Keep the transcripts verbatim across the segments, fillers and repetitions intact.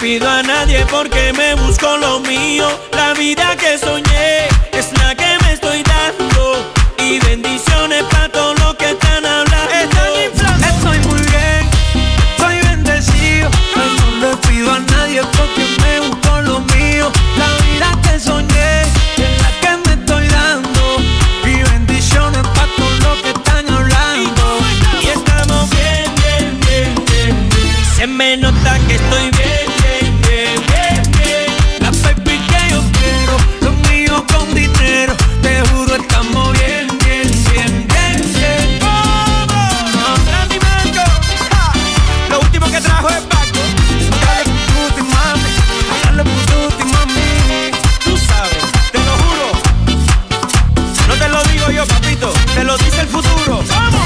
pido a nadie porque me busco lo mío. La vida que soñé es la que me estoy dando. Y bendiciones para todo lo que están hablando. Están inflando. Estoy muy bien, soy bendecido. No le pido a nadie porque me busco lo mío. La vida que soñé es la que me estoy dando. Y bendiciones para todo lo que están hablando. Y estamos bien, bien, bien, bien, bien. Se me nota que estoy bien, bien, bien, bien, bien. La baby que yo quiero, lo mío con dinero. Te juro estamos bien, bien, bien, bien, bien. ¡Vamos! ¡Randy Mango! ¡Ja! Lo último que trajo es Paco. Dale pututi, mami. Dale pututi, mami. Tú sabes, te lo juro. No te lo digo yo, papito. Te lo dice el futuro. ¡Vamos!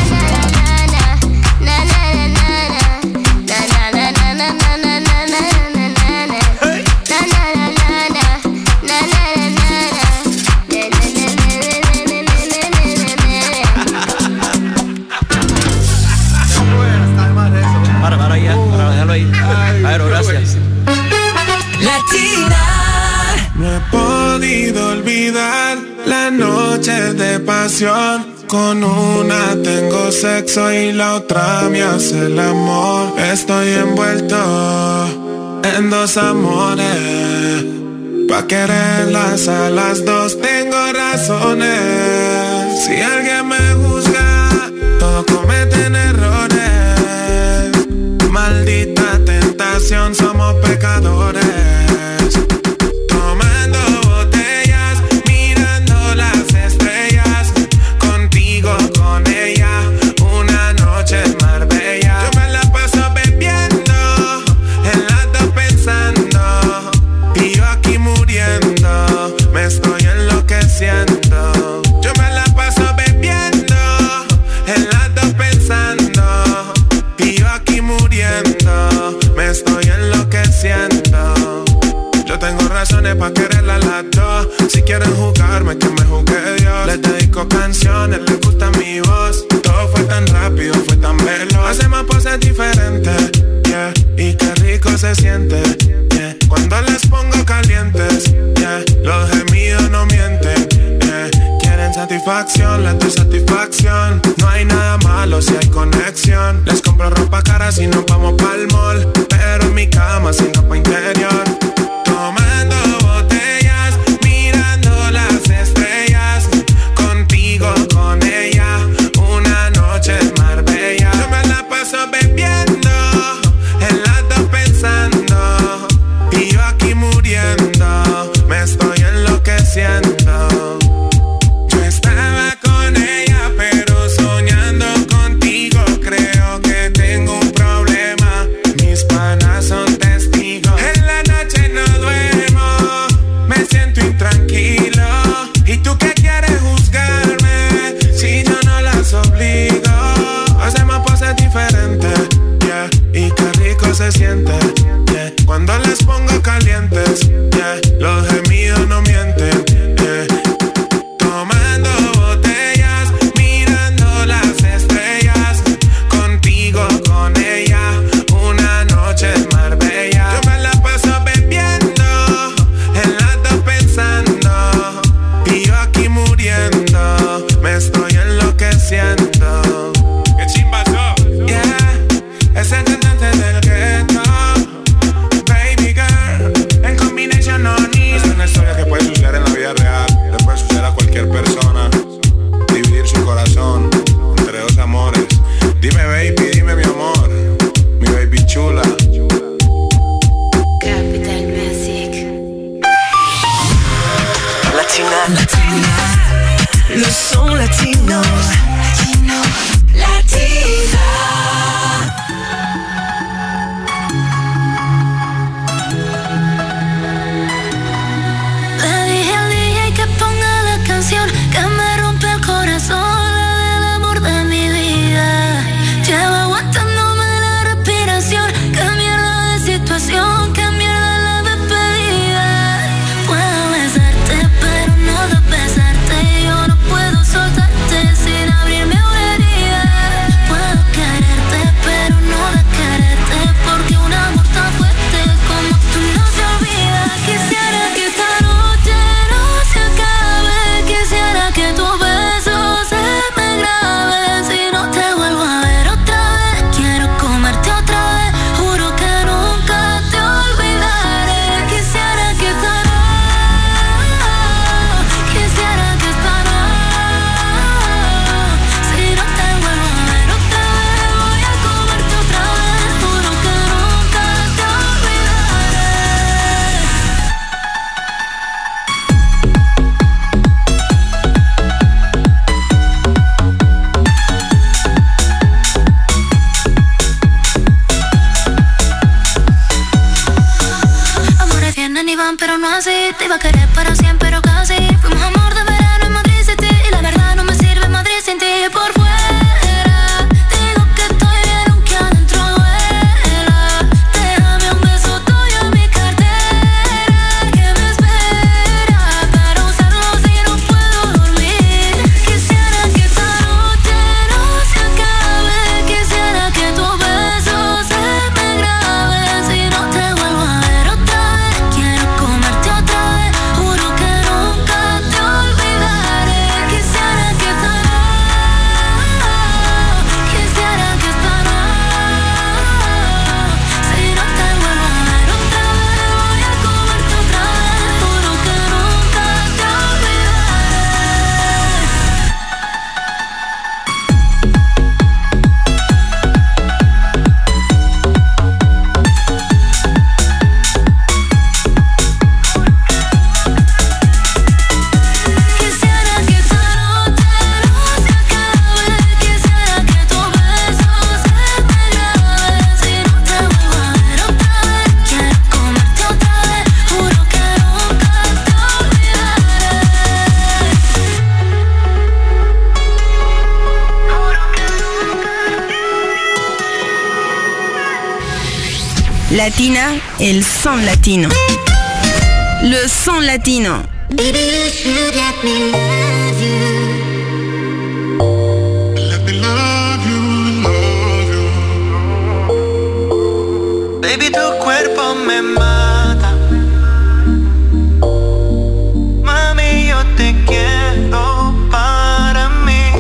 Para, para allá, para dejarlo ahí. Aero, gracias. Latina. No he podido olvidar las noches de pasión. Con una tengo sexo y la otra me hace el amor. Estoy envuelto en dos amores. Pa' quererlas a las dos tengo razones. Si alguien me juzga, todos cometen errores. Maldita tentación, somos pecadores. Tomando botellas, mirando las estrellas. Contigo, con ella, una noche en Marbella. Yo me la paso bebiendo, en las dos pensando. Y yo aquí muriendo, me estoy enloqueciendo. Yo me la paso bebiendo, en las dos pensando. Y yo aquí muriendo, me estoy enloqueciendo. Yo tengo razones pa' quererla a las dos. Si quieren jugarme, que me juzgue Dios. Les dedico canciones, les gusta mi voz. Todo fue tan rápido, fue tan veloz. Hacemos poses diferentes, yeah. Y qué rico se siente, yeah. Cuando les pongo calientes, yeah. Los gemidos no mienten, yeah. Quieren satisfacción, les doy satisfacción. No hay nada malo si hay conexión. Les compro ropa cara si nos vamos pa'l mall. Pero en mi cama sin ropa interior. Tomando botellas, mirando las estrellas. Contigo, con ella, una noche en Marbella. Yo me la paso bebiendo, en las dos pensando. Y yo aquí muriendo, me estoy enloqueciendo. Yo estaba con ella, pero soñando contigo. Creo que tengo un problema, mis panas son testigos. En la noche no duermo, me siento intranquilo. ¿Y tú qué quieres juzgarme si yo no las obligo? Hacemos poses diferentes, yeah. Y qué rico se siente, yeah. Cuando les pongo calientes, yeah. Los gemidos no mienten, yeah. Tomando botellas, mirando las estrellas. Contigo, con ella, una noche en Marbella. Yo me la paso bebiendo, en las dos pensando. Y yo aquí muriendo, me estoy enloqueciendo. ¿Qué chimba sos? Yeah, es el cantante del ghetto. Baby girl, en combination no need. Es una historia que puede suceder en la vida real. Le puede suceder a cualquier persona. Dividir su corazón entre dos amores. Dime baby, dime mi amor, mi baby chula. Capital Music. Latina, Latina, le son latino, latino, Latina. Le dije al D J que ponga la canción que me rompe el corazón, la del amor de mi vida. Llevo aguantándome la respiración. Qué mierda de situación, qué mierda la despedida. Puedo besarte, pero no de besarte. Yo no puedo soltarte sin abrir así. Te iba a querer para siempre, pero casi. Fuimos amor de verano en Madrid City. Y la verdad no me sirve Madrid sin ti. Por fuera digo que estoy bien aunque adentro duela. Déjame un beso tuyo en mi cartera que me espera para usarlo si no puedo dormir. Quisiera que esta noche no se acabe. Quisiera que tu beso se me grabe. Si no te vuelvo a ver otra vez, quiero comerte otra vez. Juro que nunca te olvidaré. Quisiera que esta noche, quisiera que esta noche, si no te vuelvo a ver otra vez, voy a comerte otra vez. Juro que nunca te Quisiera que esta noche no se acabe. Quisiera que tu beso se me grabe. Si no te vuelvo a ver otra vez, quiero comerte otra vez. Juro que nunca te olvidaré. Latina, el son latino. Le son latino. Baby, you should let me love you. Let me love you, love you. Baby, tu cuerpo me mata. Mami, yo te quiero para mí.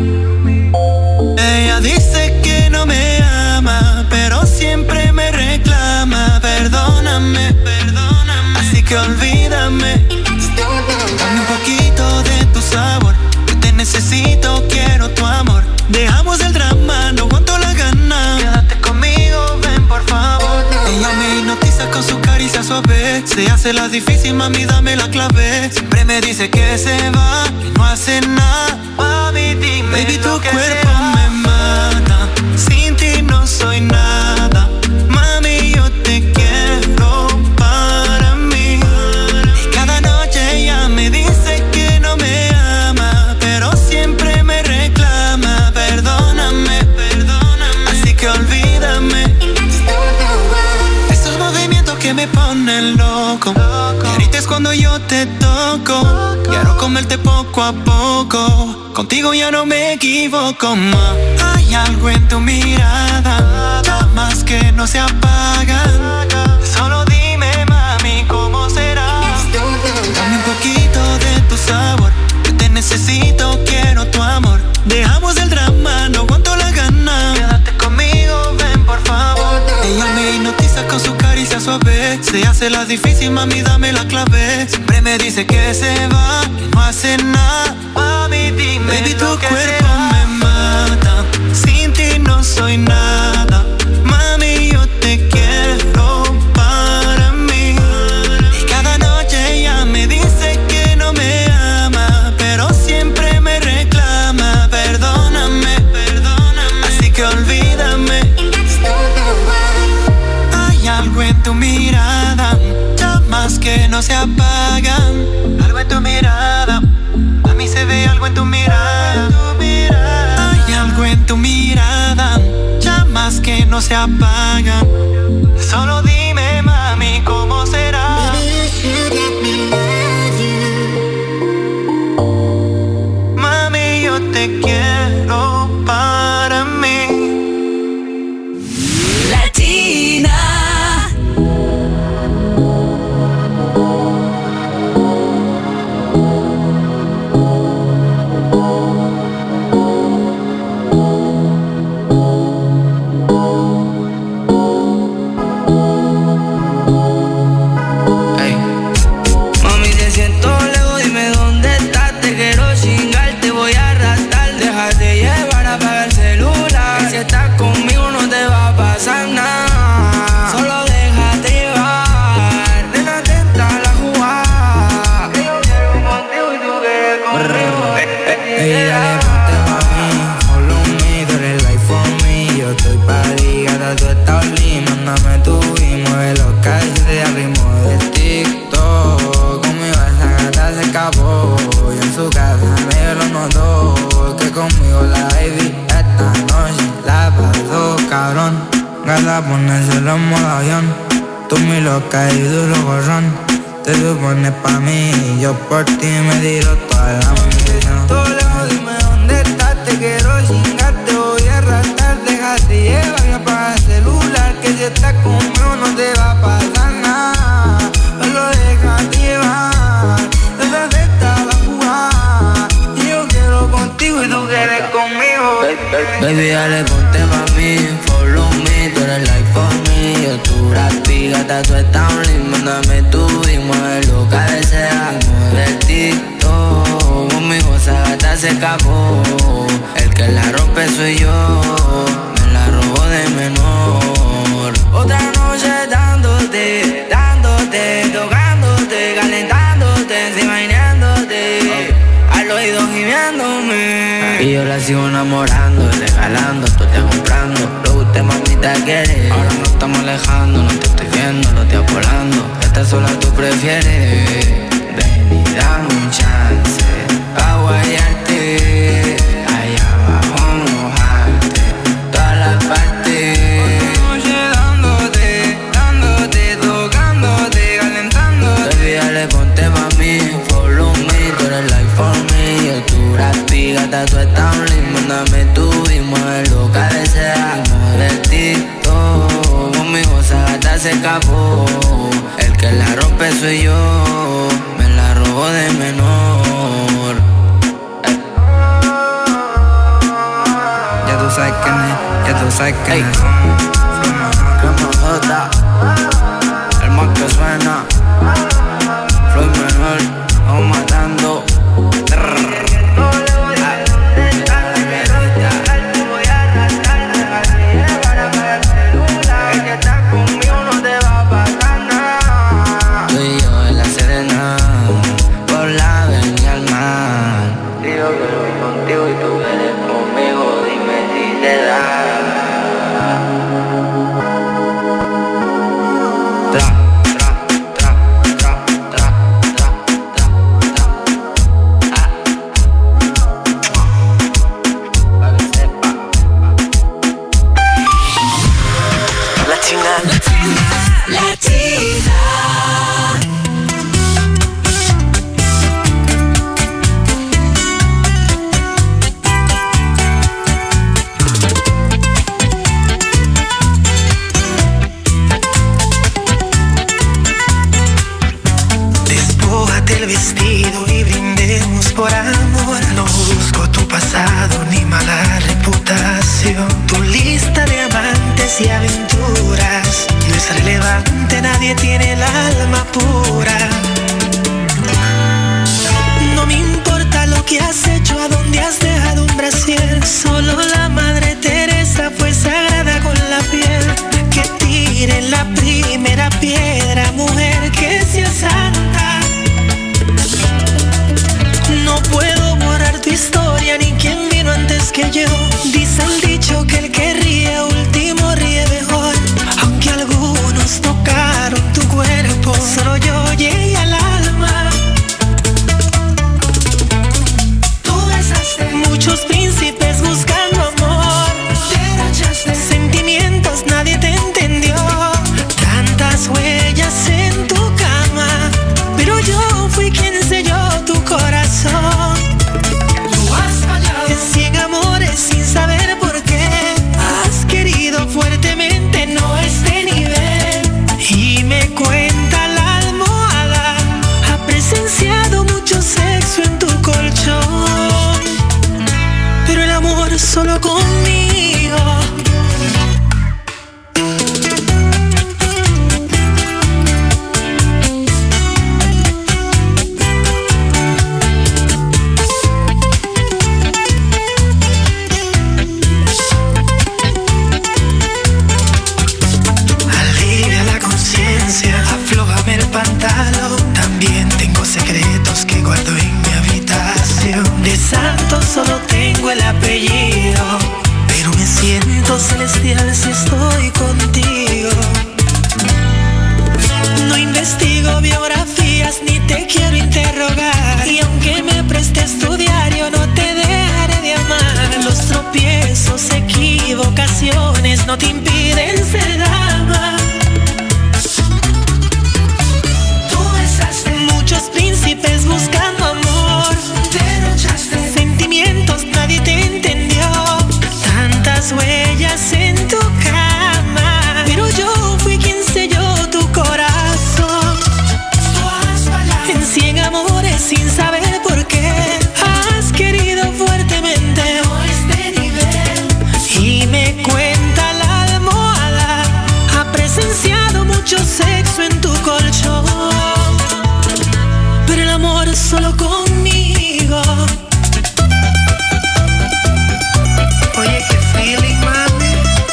Ella dice que no me ama, pero siempre me reclama. Perdóname, perdóname. Así que olvídame. Dame un poquito de tu sabor. Que te necesito, quiero tu amor. Dejamos el drama, no aguanto la gana. Quédate conmigo, ven por favor. Ella me hipnotiza con su caricia suave. Se hace la difícil, mami, dame la clave. Siempre me dice que se va, que no hace nada. Mami, dime. Baby, tu cuerpo me mata. Sin ti no soy nada. Mami, yo te quiero para mí. Y cada noche ella me dice que no me ama, pero siempre me reclama. Perdóname, perdóname. Así que olvídame. Esos movimientos que me ponen loco. Me grites cuando yo te toco. Quiero comerte poco a poco. Contigo ya no me equivoco más. Hay algo en tu mirada, llamas que no se apagan. Solo dime, mami, ¿cómo será? Dame un poquito de tu sabor. Que te necesito, quiero tu amor. Dejamos el drama, no aguanto la gana. Quédate conmigo, ven por favor. Ella me hipnotiza con su caricia suave. Se hace la difícil, mami, dame la clave. Siempre me dice que se va, que no hace nada. Mami, dime. Baby, tu cuerpo me mata. Sin ti no soy nada. Mami, yo te quiero para mí. Y cada noche ella me dice que no me ama, pero siempre me reclama. Perdóname, perdóname. Así que olvídame. Hay algo en tu mirada, llamas que no se apagan. Algo en tu mirada, a mí se ve algo en tu mirada. Hay algo en tu mirada, llamas que no se apagan. Solo dime, mami, ¿cómo será? Mami, yo te quiero para mí. Latina. se escapó y en su casa me lo notó. Que conmigo la baby esta noche la pasó cabrón. Gata ponérselo en modo avión. Tú mi loca y duro gorrón. Te supones pa' mí y yo por ti me tiro toda la munición. Todo lejos, dime dónde estás, te quiero chingar, te voy a arrastrar. Déjate llevar y apaga el celular, que si estás conmigo no te va a pasar nada. Solo déjate llevar, desde esta la jugada. Y yo quiero contigo y tú quieres conmigo. Baby, dale, ponte pa' mí, follow me, tú eres like for me. Yo tu rapi, gata, tú estás un link, mándame tu y mueve lo que deseas. Mueve el TikTok, conmigo esa gata se escapó. El que la rompe soy yo, me la robo de menor. Otra noche dándote, dándote, tocándote, calentándote, encima imaginándote, al oído gimiéndome. Y yo la sigo enamorando, regalando, tú te comprando. Lo que usted mamita quiere. Ahora no estamos alejando, no te estoy viendo, lo estoy volando. Esta sola tú prefieres. Ven y dame un chance pa' guayarte, allá abajo mojarte, todas las partes. Noche dándote, dándote, tocándote, calentándote. Baby, dale, ponte pa' mí, follow me, tú eres like for me. Yo tu rapi, gata, tú estás un link, mándame tú y mueve lo que deseas. Mueve el TikTok, conmigo esa gata se escapó. El que la rompe soy yo, me la robo de menor. eh. Ya tú sabes que me, ya tú sabes que Ey. me. Crema J, el más que suena. Floyd menor, vamos matando. Tú y yo en la Serena, por la avenida al mar. Yo quiero ir contigo y tú quieres conmigo, dime si te da. Tra, tra, tra, tra, tra, tra, tra, tra. Ah. Pa' que sepa. Latina, Latina, Latina. Despójate el vestido y brindemos por amor. No busco tu pasado ni mala reputación. Tu lista de amantes y aventuras no es relevante, nadie tiene el alma pura. No me importa lo que has hecho, a dónde has dejado un brasier. Solo la Madre Teresa fue sagrada con la piel. Que tire la primera piedra, mujer que sea santa. No puedo borrar tu historia ni quien vino antes que yo. Dice el dicho que el que ríe último ríe mejor. Aunque algunos tocaron tu cuerpo, solo yo llegué al alma. Tú besaste muchos príncipes buscando amor. Sentimientos nadie te entendió. Tantas huellas en tu cama, pero yo fui quien selló tu corazón. Tú has fallado en cien amores sin saber por qué. Has querido fuertemente, no este nivel. Y me cuenta la almohada, ha presenciado mucho sexo en tu colchón, pero el amor solo conmigo. Alivia la conciencia, aflójame el pantalón. También tengo secretos que guardo en mi habitación. De santo solo tengo el apellido, pero me siento celestial si estoy contigo. No investigo biografías ni te quiero interrogar. no te impiden ser dama. Tú besaste muchos príncipes buscando amor. Derrochaste sentimientos, nadie te entendió. Tantas huellas en tu cama, pero yo fui quien selló tu corazón. En cien amores sin saber por qué has querido fuertemente este nivel. Y me cuenta la almohada, ha presenciado mucho sexo en tu colchón, pero el amor solo conmigo. Oye, qué feeling, mami.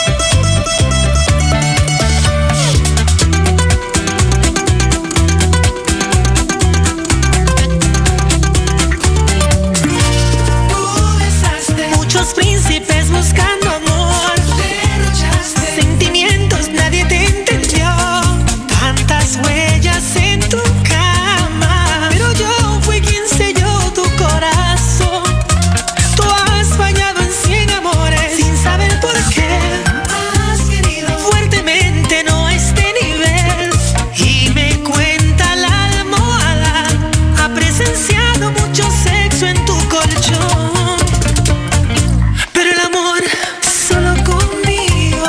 Muchos príncipes buscando amor. Derrochaste sentimientos, nadie te entendió. Tantas huellas en tu cama, pero yo fui quien selló tu corazón. Tú has fallado en cien amores sin saber por qué has querido fuertemente no a este nivel. Y me cuenta la almohada, ha presenciado mucho sexo en tu colchón, pero el amor solo conmigo.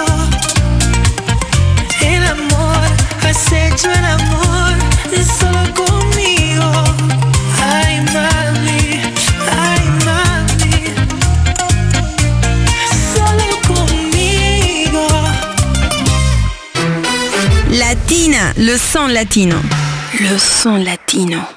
El amor, has hecho el amor solo conmigo. Ay, mami, ay, mami, solo conmigo. Latina, le son latino. Le son latino.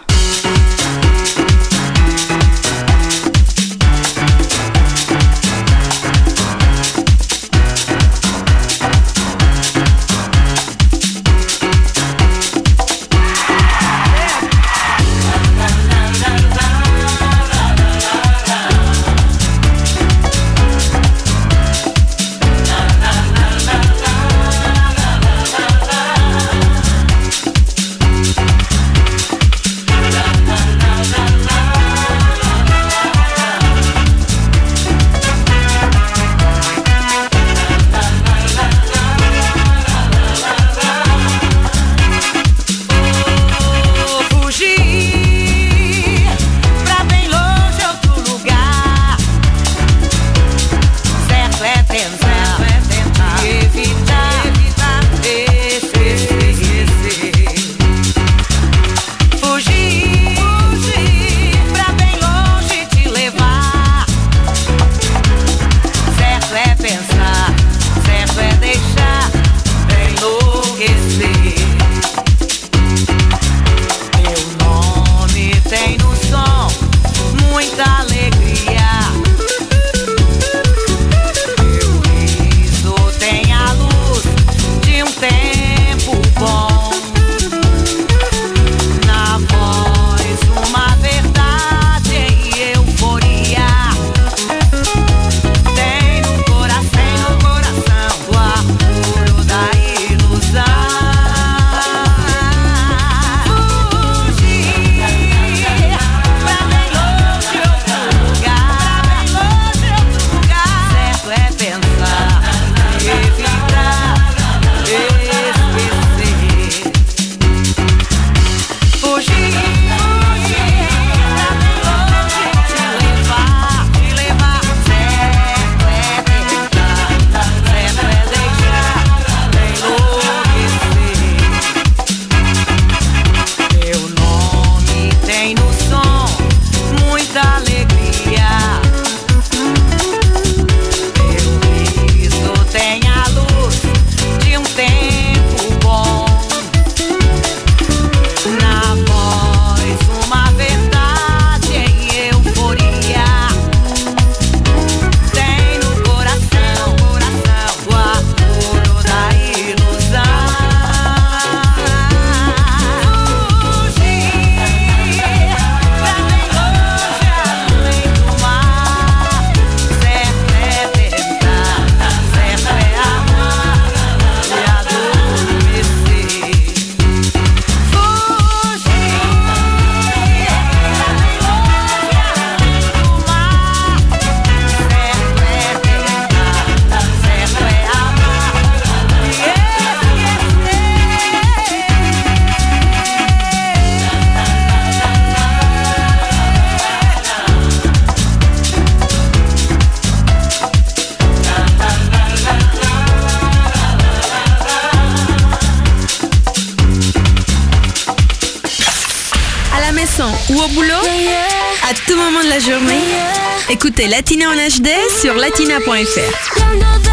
au boulot, à tout moment de la journée. Écoutez Latina en H D sur latina point f r.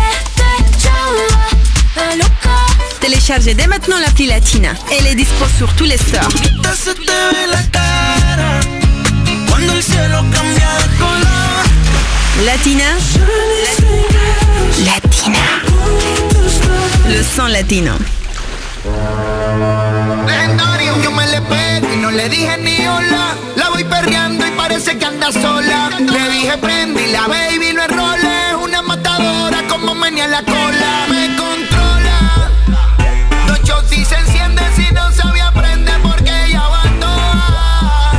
Téléchargez dès maintenant l'appli Latina. Elle est dispo sur tous les stores. Latina. Latina. Le son latino. Legendario, yo me le pegué y no le dije ni hola. La voy perreando y parece que anda sola. Le dije prende y la baby lo enrola. Es una matadora como menea la cola. Me controla. Los shots sí se encienden si no sabía prender porque ella abandona.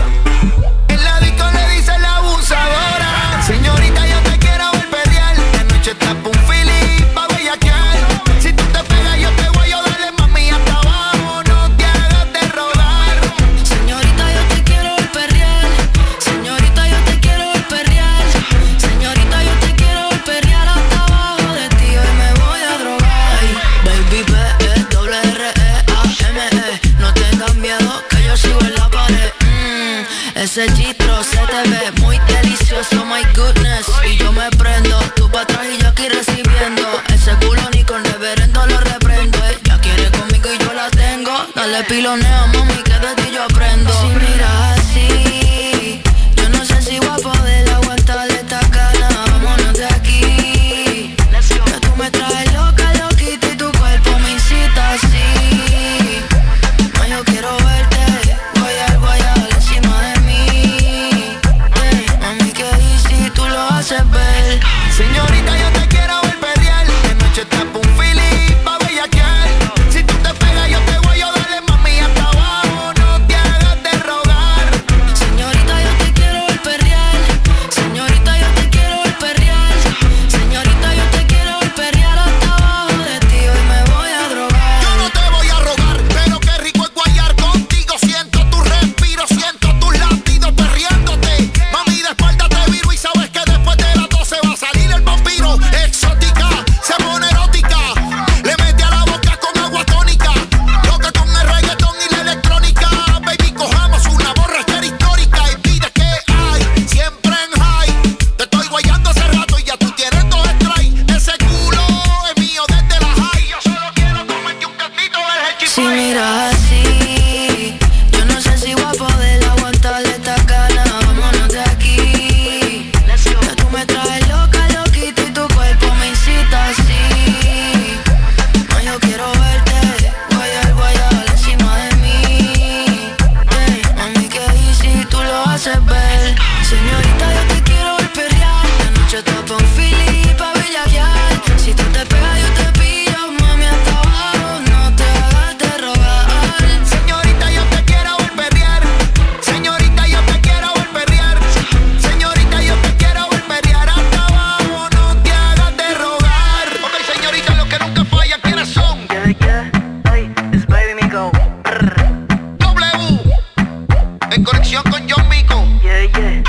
El ladito le dice la abusadora. Señorita, yo te quiero ver perrear. La noche está pa' un fili pa' bellaquear. Si tú te pegas yo te voy a darle mami hasta abajo. No te hagas de rogar. Señorita, yo te quiero ver perrear. Señorita, yo te quiero ver perrear. Señorita, yo te quiero ver perrear hasta abajo de ti. Hoy me voy a drogar. Baby, B, E, doble R, E, A, M, E. No tengas miedo que yo sigo en la pared. Mmm, ese chistro se te ve muy delicioso, my goodness. Y yo me prendo, tú pa' atrás y yo aquí recibiendo. Ese culo ni con reverendo lo reprendo. Ella quiere conmigo y yo la tengo. Dale pilonea, mami, que de ti yo aprendo. Si miras así, yo no sé si voy a poder aguantar esta gana. Vámonos de aquí. Que tú me traes loca, loquita y tu cuerpo me incita así. No, yo quiero verte, guayar, guayar encima de mí. Hey, mami, que easy, tú lo haces ver. Señorita, yo te quiero ver perrear. De noche está pa' un fili pa' bellaquear. Si tú te pegas yo te voy a darle mami hasta abajo. No te hagas de rogar. Señorita, yo te quiero ver perrear. Señorita, yo te quiero ver perrear. Señorita, yo te quiero ver perrear hasta abajo de ti. Hoy me voy a drogar. Yo no te voy a rogar, pero qué rico es guayar contigo. Siento tu respiro, siento tus latidos perreándote. Mami, de espalda te viro y sabes que después de las doce va a salir el vampiro. Exótica, se pone erótica. Le mete a la boca con agua tónica. Loca con el reggaetón y la electrónica. Baby, cojamos una borrachera histórica. Y pide que hay, siempre en high. Te estoy guayando hace rato y ya tú tienes dos strikes. Ese culo es mío desde la high. Yo solo quiero comerte un cantito del Hechify. Si miras así, yo no sé si voy a poder aguantar esta gana. Vámonos de aquí. Que tú me traes loca, loquita y tu cuerpo me incita así. No, yo quiero verte, guayar, guayar encima de mí. Hey, mami, que easy, tú lo haces ver. Señorita, yo te quiero ver perrear. La noche está pa' un fili pa' bellaquear. Si tú te pegas yo te pillo, mami, hasta abajo. No te hagas de rogar. Señorita, yo te quiero ver perrear. Señorita, yo te quiero ver perrear. Señorita, yo te quiero ver perrear hasta abajo. No te hagas de rogar. Ok, señorita, los que nunca fallan, ¿quiénes son? Yeah, yeah, ay, es Baby Mico. W. En conexión con John Mico. Yeah, yeah.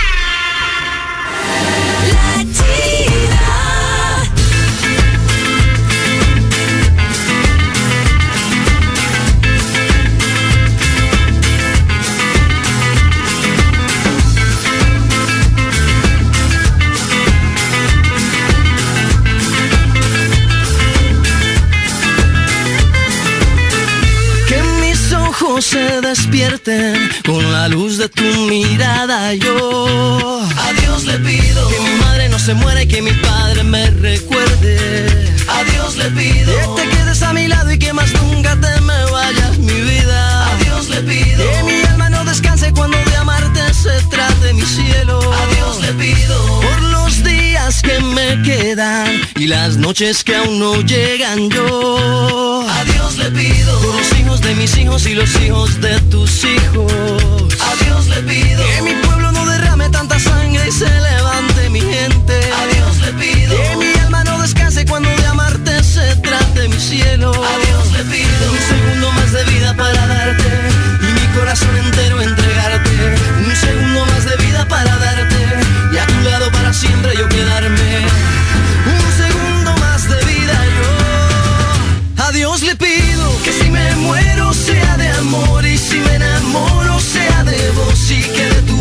Que mis ojos se despierten con la luz de tu mirada. Yo a Dios le pido que mi madre no se muera y que mi padre me recuerde. A Dios le pido que te quedes a mi lado y que más nunca te me vayas, mi vida. A Dios le pido que mi alma no descanse cuando de amarte se trate, mi cielo. A Dios le pido por los días que me quedan y las noches que aún no llegan. Yo a Dios le pido por los hijos de mis hijos y los hijos de tus hijos. A Dios le pido que mi pueblo no derrame tanta sangre y se levante mi gente. A Dios le pido que mi alma no descanse cuando de amarte se trate, mi cielo. A Dios le pido un segundo más de vida para darte y mi corazón entero entregarte. Un segundo más de vida para darte y a tu lado para siempre yo quedarme. Un segundo más de vida yo. A Dios le pido que si me muero sea de amor y si me enamoro sea de vos y que de tu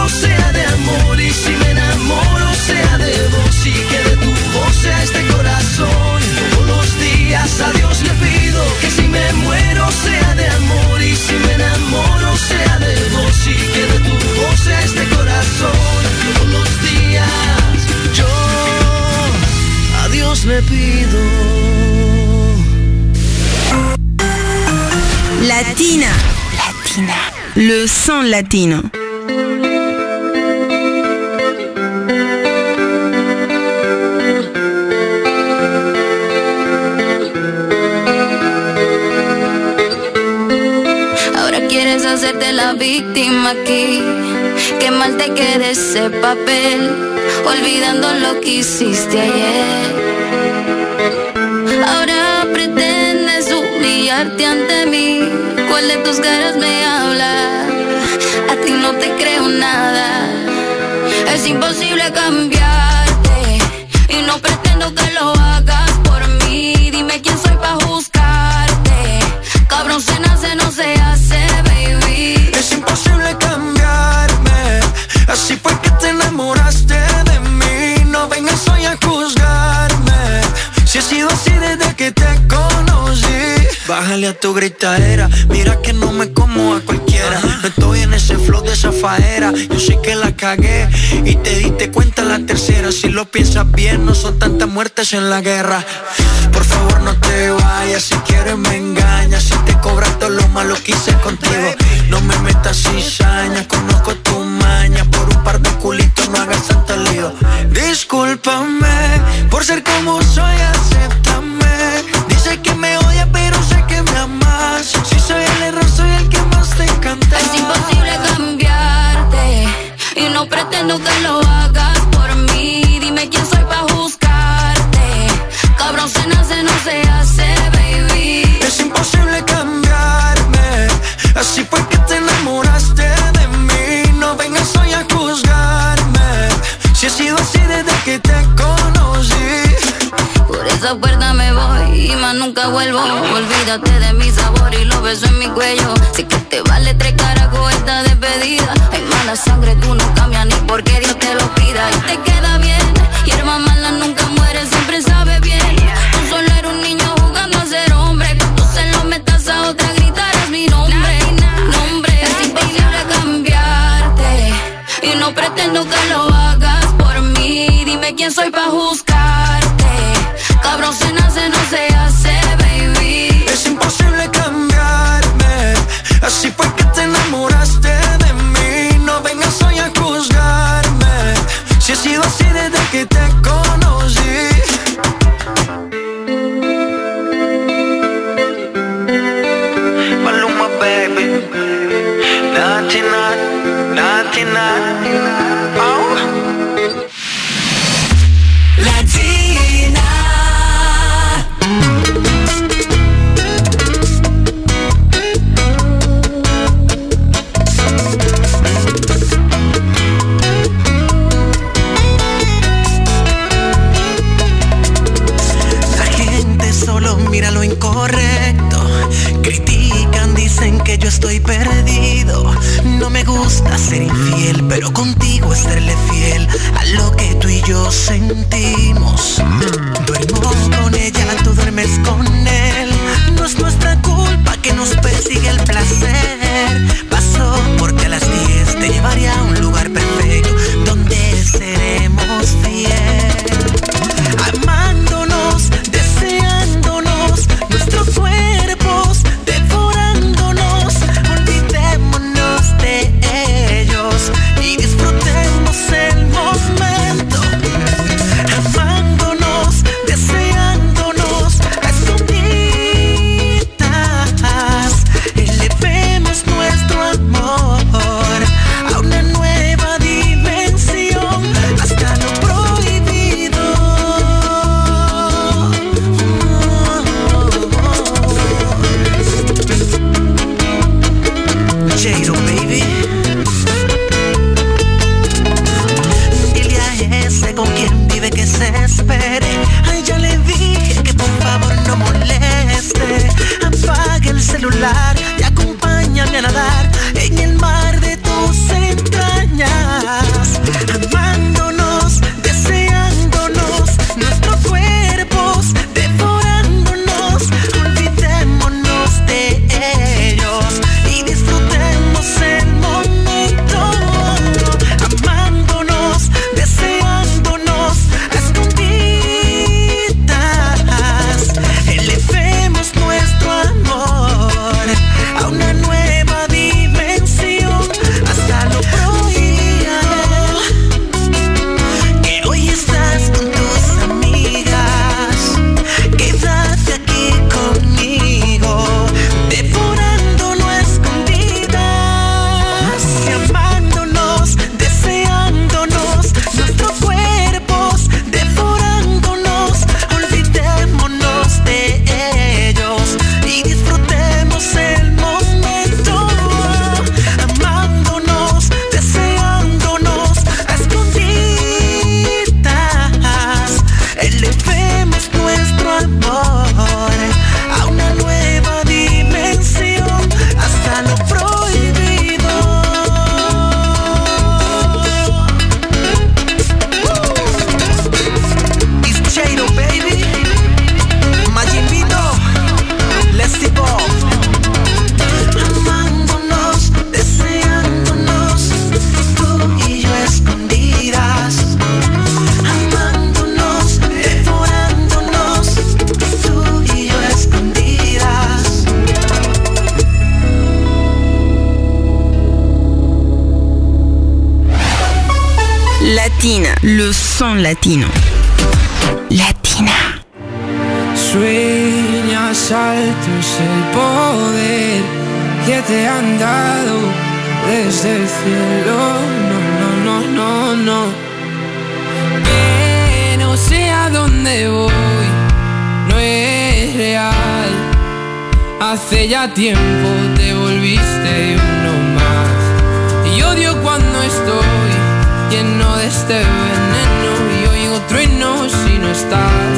muero sea de amor, y si me enamoro sea de vos, y que de tu voz sea este corazón. Todos los días a Dios le pido que si me muero sea de amor, y si me enamoro sea de vos, y que de tu voz sea este corazón. Todos los días yo a Dios le pido. Latina. Latina. Le son latino. Ahora quieres hacerte la víctima aquí. Qué mal te queda ese papel, olvidando lo que hiciste ayer. Ahora pretendes humillarte ante mí. ¿Cuál de tus caras me habla? A ti no te creo nada. Es imposible cambiarte y no pretendo que lo hagas por mí. Dime quién soy pa' juzgarte. Cabrón, se nace, no se hace, baby. Es imposible cambiarme, así fue que te enamoraste de mí. No vengas hoy a juzgarme, si he sido así desde que te conocí. Bájale a tu gritadera, mira que no me como a cualquiera. No estoy en ese flow de zafaera, yo sé que la cagué y te diste cuenta la tercera. Si lo piensas bien, no son tantas muertes en la guerra. Por favor no te vayas, si quieres me engañas. Si te cobras todo lo malo que hice contigo, no me metas cizaña. Conozco tu maña, por un par de culitos no hagas tanto lío. Discúlpame por ser como soy, acéptame. Dice que me odia pero sé que me amas. Si soy el error, soy el que más te encanta. Es imposible cambiarte y no pretendo que lo hagas por mí. Dime quién soy pa' juzgarte. Cabrón, se nace, no se hace, baby. Es imposible cambiarme, así fue que te enamoraste de mí. No vengas hoy a juzgarme, si he sido así desde que te conocí. Por esa puerta me voy y más nunca vuelvo. Olvídate de mi sabor y los besos en mi cuello. Sé que te vale tres carajos esta despedida. Hay mala sangre, tú no cambias ni porque Dios te lo pida. Y te queda bien, hierba mala nunca muere, siempre sabe bien. Tú solo eres un niño jugando a ser hombre. Cuando se lo metas a otra gritarás mi nombre. Nombre, es imposible cambiarte y no pretendo que lo hagas por mí. Dime quién soy pa' juzgarte. Cabrón, se nace, no se hace, baby. Es imposible cambiarme, así fue que te enamoraste de mí. No vengas hoy a juzgarme, si he sido así desde que te conocí. Maluma, baby. Latina, Latina. Oh. Latina. Solo mira lo incorrecto. Critican, dicen que yo estoy perdido. No me gusta ser infiel, pero contigo serle fiel a lo que tú y yo sentimos. Duermo con ella, tú duermes con él. No es nuestra culpa que nos persigue el placer. Pasó porque a las diez te llevaría a un lugar perfecto donde seremos fieles. Amándonos, deseándonos, nuestros cuerpos devorándonos. Olvidémonos de ellos y disfrutemos el momento. Amándonos, deseándonos a escondidas. Elevemos nuestro Latina, le son latino. Latina. Sueñas alto es el poder que te han dado desde el cielo. No, no, no, no, no. Que no sé a dónde voy, no es real. Hace ya tiempo te volviste uno más. Y odio cuando estoy lleno de este veneno y oigo truenos si no estás.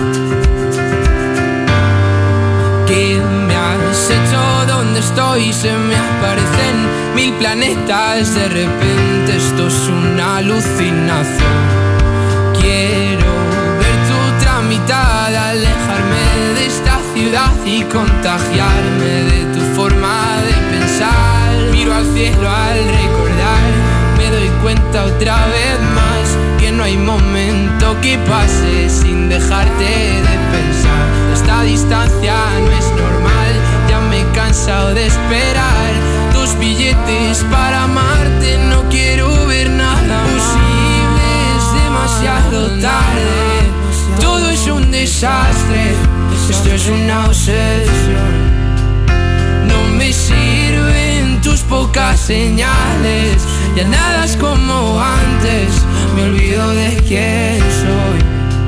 ¿Qué me has hecho? ¿Dónde estoy? Se me aparecen mil planetas. De repente esto es una alucinación. Quiero ver tu tramitada, alejarme de esta ciudad y contagiarme de tu forma de pensar. Miro al cielo al recordar, me doy cuenta otra vez más que no hay momento que pase sin dejarte de pensar. Esta distancia no es normal, ya me he cansado de esperar tus billetes para amarte. No quiero ver nada posible, es demasiado tarde. Todo es un desastre, esto es una obsesión. No me sirven tus pocas señales, ya nada es como antes, me olvido de quién soy.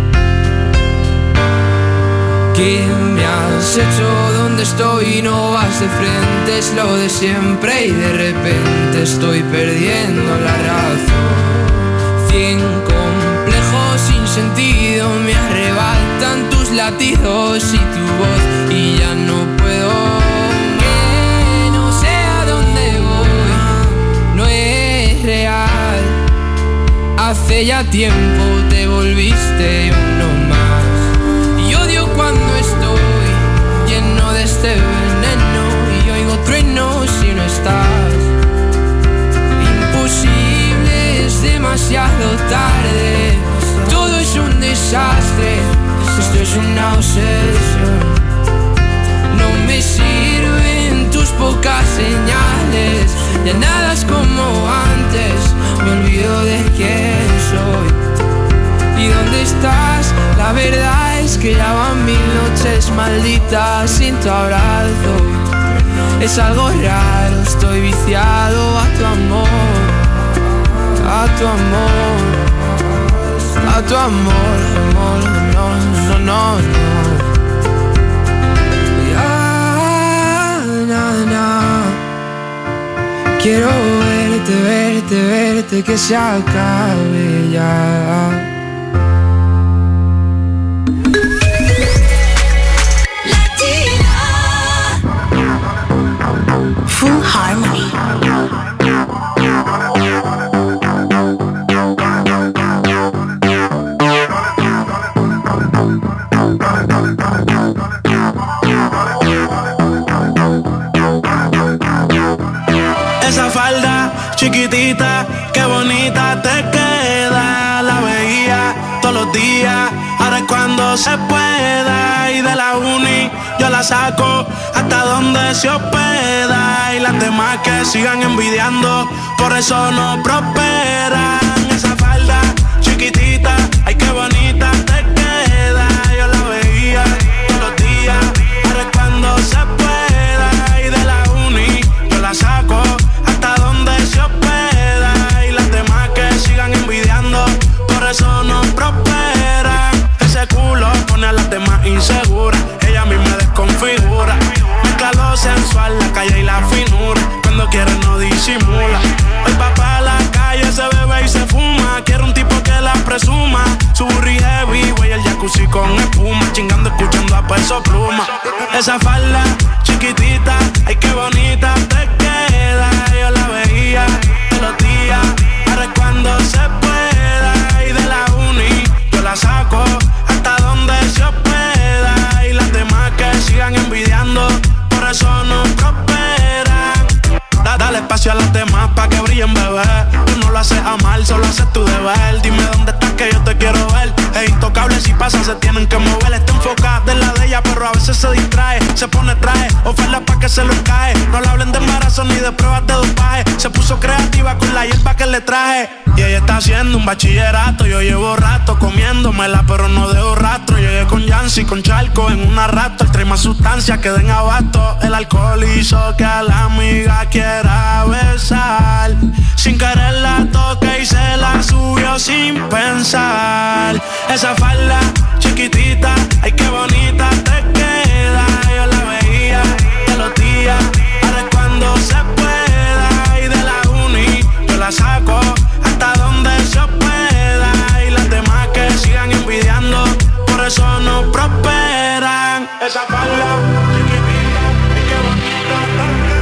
¿Qué me has hecho? ¿Dónde estoy? No vas de frente, es lo de siempre y de repente estoy perdiendo la razón. Cien complejos sin sentido me arrebatan tus latidos y tu voz y ya no puedo. Que no sé a dónde voy, no es real. Hace ya tiempo te volviste uno más. Y odio cuando estoy lleno de este veneno y oigo truenos si no estás. Imposible, es demasiado tarde. Todo es un desastre, esto es una obsesión. No me sirven tus pocas señales, ya nada es como antes, me olvido de quién soy. ¿Y dónde estás? La verdad es que ya van mil noches malditas sin tu abrazo. Es algo raro, estoy viciado a tu amor, a tu amor, a tu amor, amor, no, no, no, no. Ya, na, na. Quiero verte, verte, verte, que se acabe ya. Full Harmony. Esa falda chiquitita, qué bonita te queda. La veía todos los días, ahora es cuando se pueda. Y de la uni yo la saco hasta donde se hospeda. Y las demás que sigan envidiando, por eso no prosperan. Esa falda chiquitita, ay qué bonita te queda. Yo la veía todos los días, ahora es cuando se pueda. Y de la uni yo la saco hasta donde se hospeda. Y las demás que sigan envidiando, por eso no prosperan. Ese culo pone a las demás inseguras, ella a mí me desconfigura. Mezcla lo sensual, la calle y la finura, cuando quiere no disimula. Hoy va pa' la calle, se bebe y se fuma. Quiero un tipo que la presuma. Su burri heavy, güey, el jacuzzi con espuma. Chingando, escuchando a Peso Pluma. Esa falda chiquitita, ay qué bonita te queda. Yo la veía todos los días, ahora es cuando se pueda. Y de la uni yo la saco hasta donde se hospeda. Y las demás que sigan envidiando, por eso no prosperan. Da, dale espacio a las demás pa' que brillen, bebé. Tú no lo haces a mal, solo haces tu deber. Dime dónde estás que yo te quiero ver. Es intocable, si pasa se tienen que mover. Está enfocada en la de ella, pero a veces se distrae. Se pone traje, oferta pa' que se lo cae. No le hablen de embarazo, caso ni de pruebas de dopaje. Se puso creativa con la hierba que le traje. Y ella está haciendo un bachillerato. Yo llevo rato comiéndomela, pero no dejo rastro. Llegué con Yancy, con Charco en una Raptor. Trae más sustancias que den abasto. El alcohol hizo que a la amiga quiera besar. Sin querer la toqué y se la subió sin pensar. Esa falda chiquitita, ay qué bonita te queda. Yo la veía de los días, ahora es cuando se pueda. Y de la uni yo la saco hasta donde se pueda. Y las demás que sigan envidiando, por eso no prosperan. Esa falda chiquitita, ay qué bonita te queda.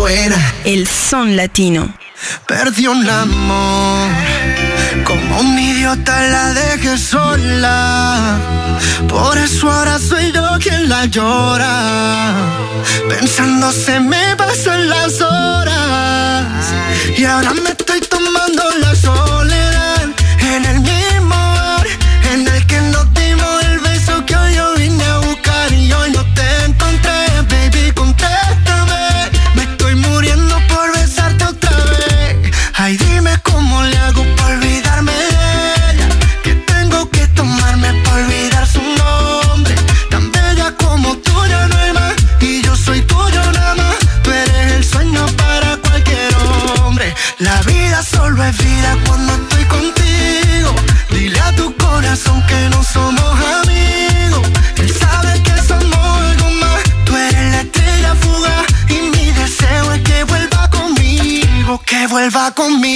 buena. El son latino. Perdí un amor, como un idiota la dejé sola. Por eso ahora soy yo quien la llora. Pensando se me pasan las horas. Y ahora me estoy tomando la soledad. En el mismo bar en el que nos dimos el beso que hoy yo vine a buscar. Y hoy no te encontré, baby, contéstame. Me estoy muriendo por besarte otra vez. Ay, dime cómo le hago para olvidarme de ella. Que tengo que tomarme para olvidar su nombre. Tan bella como tú ya no hay más. Y yo soy tuyo nada más. Tú eres el sueño para cualquier hombre. La vida solo es vida cuando estoy contigo. Dile a tu corazón que no somos amigos. Él sabe que somos algo más. Tú eres la estrella fugaz. Y mi deseo es que vuelva conmigo. Que vuelva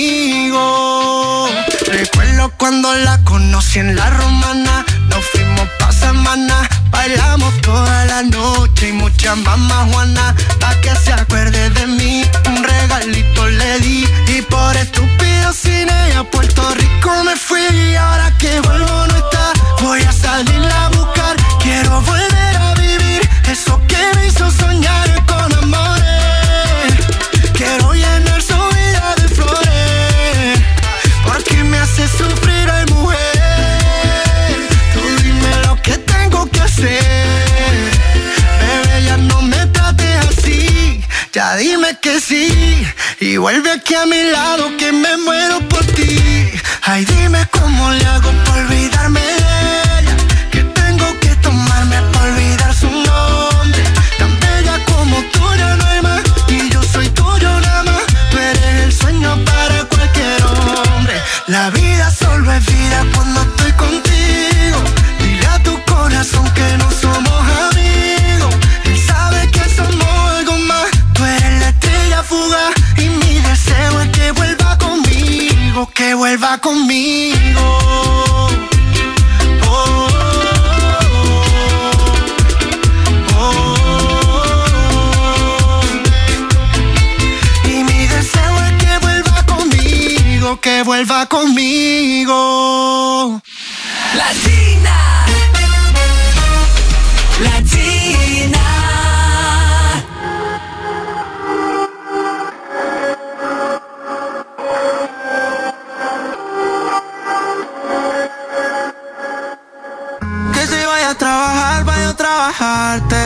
conmigo. Recuerdo cuando la conocí en la Romana. Nos fuimos pa' semana. Bailamos toda la noche y mucha mamá Juana. Pa' que se acuerde de mí, un regalito le di. Y por estúpido sin ella a Puerto Rico me fui. Y ahora que vuelvo no está, voy a salirla a buscar. Quiero volver a vivir eso que me hizo soñar con amores. Quiero llenar su vida de flores, porque me hace sufrir, ay mujer. Tú dime lo que tengo que hacer. Bebé, ya no me trates así. Ya dime que sí. Y vuelve aquí a mi lado que me muero por ti. Ay, dime cómo le hago para olvidarme de ella. Que tengo que tomarme para olvidar su nombre. Tan bella como tú ya no hay más. Y yo soy tuyo nada más. Tú eres el sueño para cualquier hombre. La vida solo es vida cuando estoy contigo. Dile a tu corazón que no somos amigos. Él sabe que somos algo más. Tú eres la estrella fugaz. Y mi deseo es que vuelva conmigo. Que vuelva conmigo. Oh, oh, oh, oh. Y mi deseo es que vuelva conmigo. Que vuelva conmigo. Latina, Latina. Que se vaya a trabajar, vaya a trabajarte.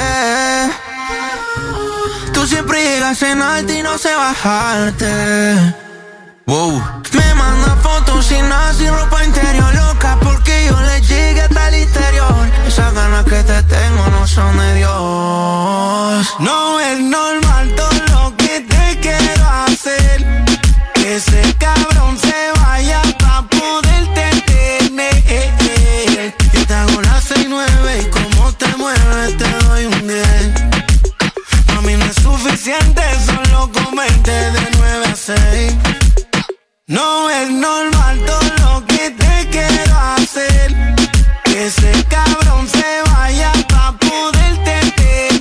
Tú siempre llegas en alto y no sé bajarte. Wow. Me manda fotos sin nada, sin ropa interior, loca porque yo le llegué hasta el interior. Esas ganas que te tengo no son de Dios. No es normal todo lo que te quiero hacer. Que ese cabrón se vaya pa' poderte tener. Yo te hago las seis nueve y como te mueves te doy un diez. A mí no es suficiente solo comerte de nueve a seis. No es normal todo lo que te quiero hacer. Que ese cabrón se vaya pa' poderte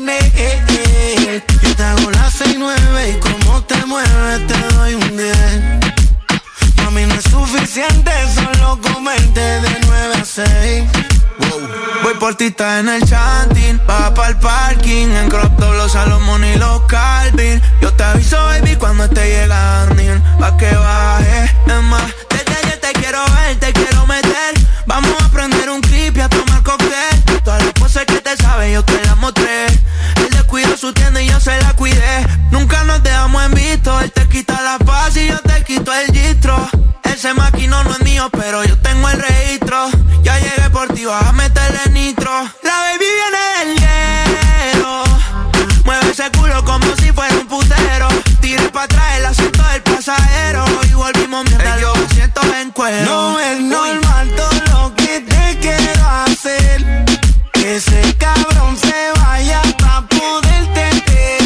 tener. Yo te hago las seis nueve y como te mueves te doy un diez. Mami, no es suficiente solo comerte de nueve a seis. Wow. Voy por ti, está en el chanting. Va pa'l parking, en crop top los Salomón y los Calvin. Yo te aviso, baby, cuando esté llegando. Pa' que baje, es más, desde ayer te quiero ver, te quiero meter. Vamos a prender un clip y a tomar cóctel. Todas las cosas que te sabes yo te las mostré. Él descuidó su tienda y yo se la cuidé. Nunca nos dejamos en visto. Él te quita la paz y yo te quito el gistro. Ese maquino no es mío, pero yo tengo el registro. Ya llegué por ti, vas a meterle nitro. La baby viene del hielo. Mueve ese culo como si fuera un putero. Tiré pa' atrás el asiento del pasajero. Y volvimos mientras los asientos en cuero. No es normal todo lo que te quiero hacer. Que ese cabrón se vaya pa' poderte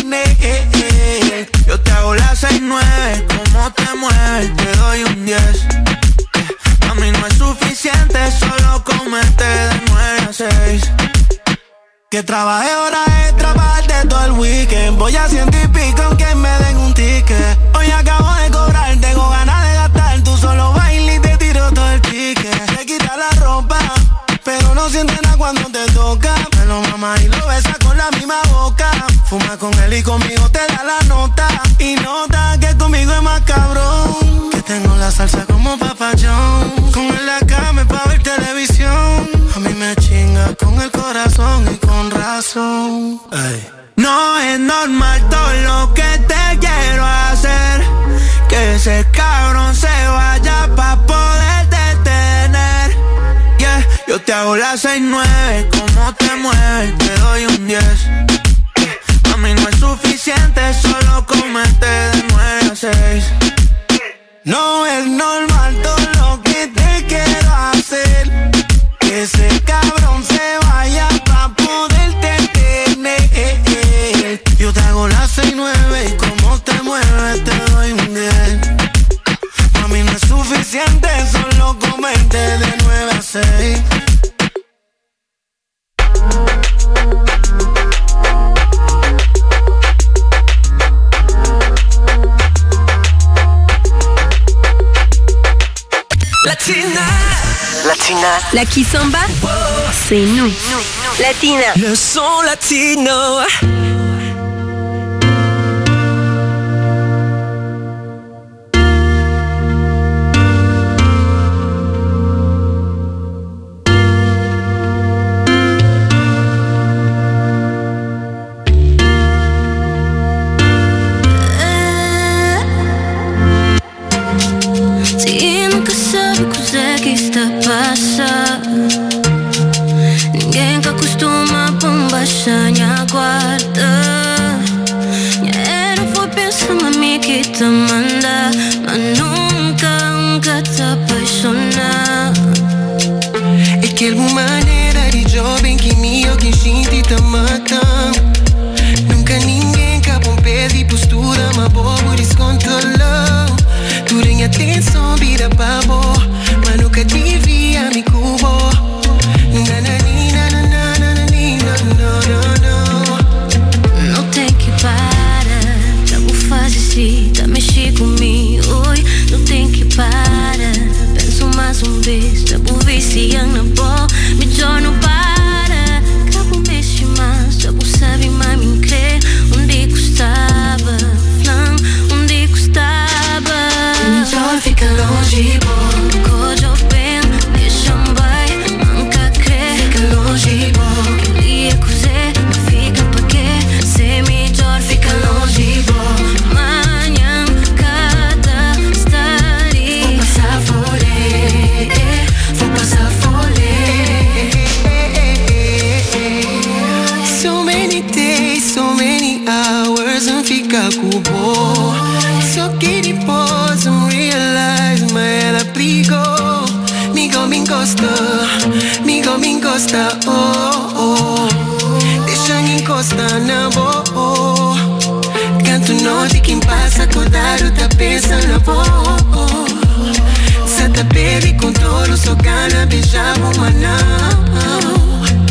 tener. Yo te hago las seis nueve, como te mueves te doy un diez. A mí no es suficiente solo comerte de nueve a seis. Que trabaje horas extra para darte todo el weekend. Voy a ciento y pico aunque me den un ticket. Hoy acabo de cobrar, tengo ganas de gastar. Tú solo bailas y te tiro todo el ticket. Te quita la ropa, pero no sientes nada cuando te toca. Me lo mama y lo besa con la misma boca. Fuma con él y conmigo te da la nota. Y nota que conmigo es más cabrón. Que tengo la salsa como papayón. Con él la cama es pa' ver televisión. A mí me chinga con el corazón y con razón. Ey. No es normal todo lo que te quiero hacer. Que ese cabrón se vaya pa' poder detener. Yeah, yo te hago la seis nueve, como te mueves, te doy un diez. A mí no es suficiente, solo comerte de nueve a seis. No es normal todo lo que te quiero hacer. Que ese cabrón se vaya pa' poderte tener. Yo te hago la seis nueve y como te mueves te doy un diez. A mí no es suficiente, solo comerte de nueve a seis. Latina, Latina. La Kizomba, c'est nous. Latina. Le son latino. Ninguém que acostuma com baixar minha guarda. Era foi pensando a mim que te manda, mas nunca, nunca te apaixonar. É que alguma maneira de jovem que me ou que gente te mata. Nunca ninguém que pede e postura, mas bobo descontrolou. Tu tem atenção, vira babo, mas nunca devia me cubo. Não tem que parar, já vou fazer se tá mexer comigo. Oi, não tem que parar. Penso mais um vez, já vou viciar na boa. Melhor não para, acabo mexe mais, já vou saber mais me crer. Onde gostava, flam, onde gostava. Melhor fica longe, bom, cojo bem, deixa-me bem, nunca crer. Fica longe, bom, que ia cozer, não fica pra quê? Se melhor fica longe, bom. Amanhã, cada estaria. Vou passar folha, vou passar folha. So many days, so many hours, não fica cubo. Só que depois eu realize, mas ela brigou. Migo me encosta, migo me encosta, oh, oh. Deixa me encostar na boa. Canto noite, quem passa acordado tá pensando na boa. Se tá bebe com todo, só gana beijar uma não.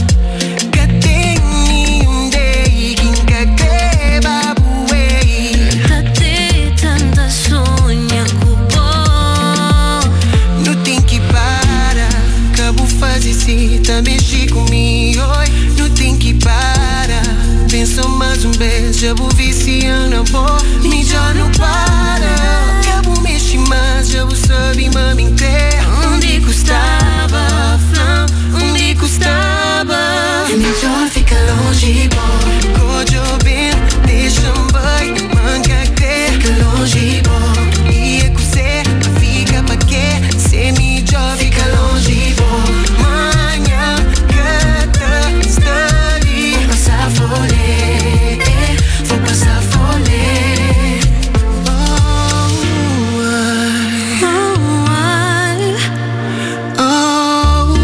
Tá mexer comigo, não tem que parar. Pensa mais um beijo, já vou viciando a boa. Melhor não para, acabo mexer mais, já vou saber, mami, inteira. Onde custava, flam, onde custava. É melhor ficar longe, bom. Cojo bem, deixa-me bem, manca crer. Fica longe, bom. Ia cozer, fica pra quê? Se melhor fica longe, bom. Vou passar folha. Oh, oh, oh,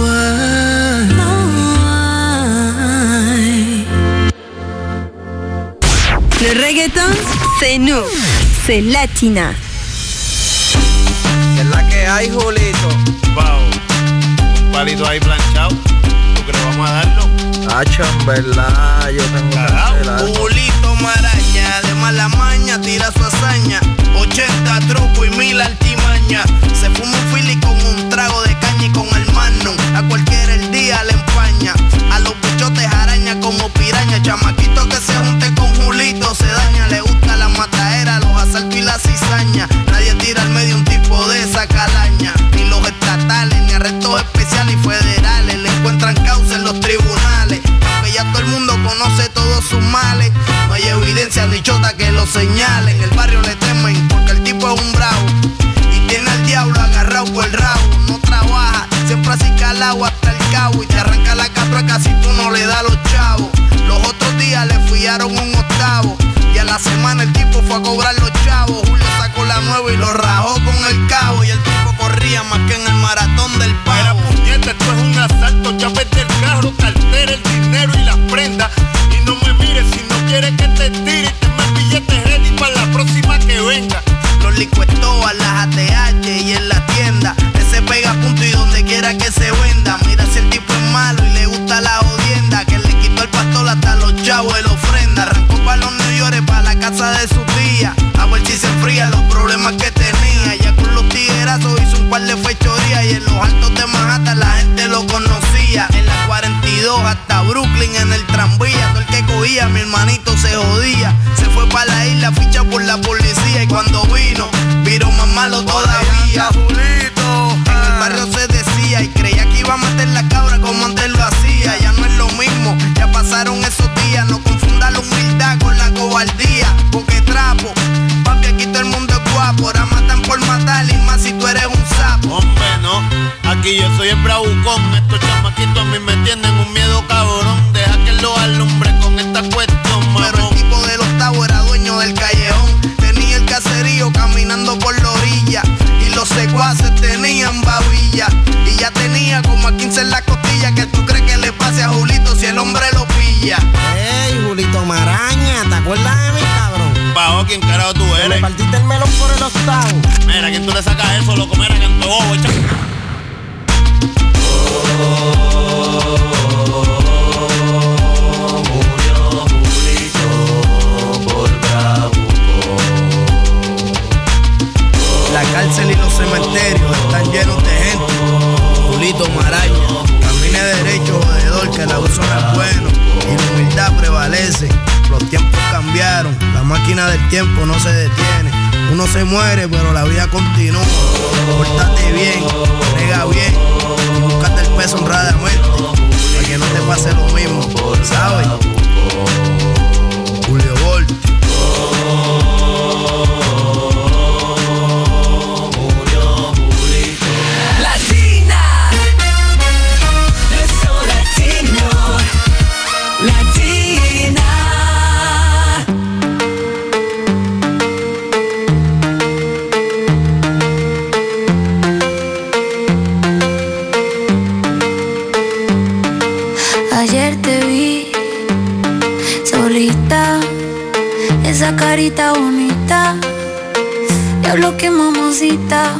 oh. Le reggaeton, c'est nous. C'est Latina. ¿Qué es la que hay, Julito? Wow. Un palito ahí planchado. ¿Tú crees que vamos a darlo? Hacho, en verdad, yo tengo que cancelar. Julito Maraña, de mala maña, tira su hazaña. ochenta truco y mil altimaña. Se fuma un fili con un trago de caña y con el magnum. A cualquiera el día le empaña. A los bichotes araña como piraña. Chamaquito que se junte con Julito se daña. Le gusta la mataera, los asaltos y la cizaña. Nadie tira al medio un tipo de esa calaña. Ni los estatales, ni arrestos especiales y federales. Le encuentran causa en los tribunales. Aunque ya todo el mundo conoce todos sus males, no hay evidencia ni chota que lo señale. En el barrio le temen porque el tipo es un bravo y tiene al diablo agarrado por el rabo. No trabaja, siempre así calado hasta el cabo. Y te arranca la catraca si tú no le das los chavos. Los otros días le fiaron un octavo y a la semana el tipo fue a cobrar los chavos. Julio sacó la nueva y lo rajó con el cabo. Y el tipo corría más que en el maratón del pavo. Era puñeta, esto es un asalto. Ya vete el carro, cartera, el dinero y las prendas. Y no me mires si no quieres que te tire. Te me billetes ready para la próxima que venga. Los licuetos a las A T H y en la tienda. Ese pega punto y donde quiera que se venda. Mira si el tipo es malo y le gusta la jodienda. Que le quitó el pastor hasta los chavos de la ofrenda. Arrancó para los New York, para la casa de su tía. A ver si se enfría los problemas que tenía. Ya con los tiguerazos hizo un par de fechorías. Y en los altos de Manhattan la gente lo conocía. En la cuarenta y dos hasta Brooklyn en el tranvía. Todo el que cogía mi hermanito se jodía. Se fue para la isla ficha por la policía. Y cuando vino, vino más malo todavía. En el barrio se decía y creía que iba a meter la cabra como antes lo hacía. Ya no es lo mismo, ya pasaron esos días. No confunda la humildad con la cobardía. Porque trapo, papi, aquí todo el mundo es guapo. Ahora matan por matar y más si tú eres un sapo. Hombre, no, aquí yo soy el bravucón. Estos chamaquitos a mí me tienen un miedo cabrón. Deja que lo alumbre con esta cuestión, mamón. Pero el tipo del octavo era dueño del callejón. Tenía el caserío caminando por la orilla. Y los secuaces tenían babilla. Y ya tenía como a quince en la costilla. Que tú crees que le pase a Julito si el hombre lo pilla. Ey, Julito Maraña, ¿te acuerdas de mí, cabrón? Bajo, ¿quién carajo tú eres? Me partiste el melón por el octavo. Mira, ¿quién tú le sacas eso, loco? Mira, canto bobo, echa. Murió Julito por bravuco. La cárcel y los cementerios están llenos de gente. Julito Maraña, camine derecho, jodedor, que el abuso no es bueno y la humildad prevalece. Los tiempos cambiaron, la máquina del tiempo no se detiene. Uno se muere, pero la vida continúa. Pórtate bien, brega bien y búscate el peso honradamente, para que no te pase lo mismo, ¿sabes? Julio Volti. Esa carita bonita, diablo que mamacita.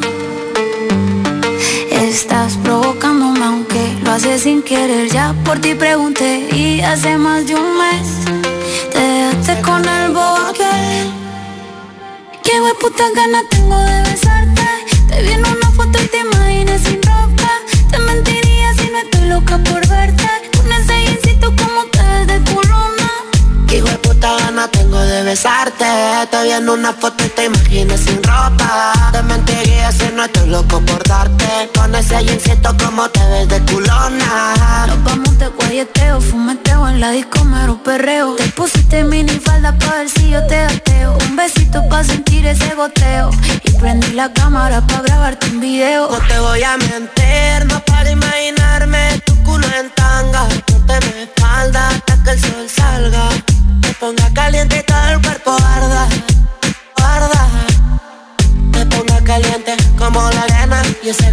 Estás provocándome aunque lo haces sin querer. Ya por ti pregunté y hace más de un mes te dejaste con el boque. Qué hueputa gana tengo de besarte. Te vi en una foto y te imaginé sin ropa. Te mentiría si no estoy loca por verte. Con ese jeansito como te ves de culona. Hijo de puta gana tengo de besarte. Te vi en una foto y te imaginé sin ropa. Te mentiría si no estoy loco por darte. Con ese jeansito como te ves de culona. Nos vamos de guayeteo, fumeteo en la disco mero perreo. Te pusiste minifalda pa' ver si yo te gateo. Un besito pa' sentir ese goteo. Y prendí la cámara pa' grabarte un video. No te voy a mentir, no para imaginarme tu culo en tanga. Ponte mi espalda hasta que el sol salga. Me ponga caliente y todo el cuerpo arda, arda. Me ponga caliente como la arena y ese